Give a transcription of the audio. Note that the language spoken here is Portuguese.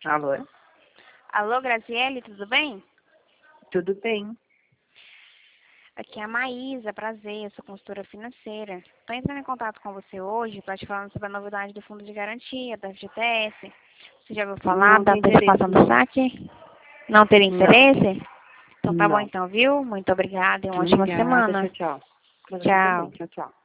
Alô? Alô, Graziele, tudo bem? Tudo bem? Aqui é a Maísa, prazer, eu sou consultora financeira. Estou entrando em contato com você hoje para te falar sobre a novidade do Fundo de Garantia, da FGTS. Você já ouviu falar da antecipação do saque? Não ter interesse? Então tá bom Não. então, viu? Muito obrigada e uma ótima Obrigada, semana. tchau, tchau. Pra você também, Tchau. tchau, tchau.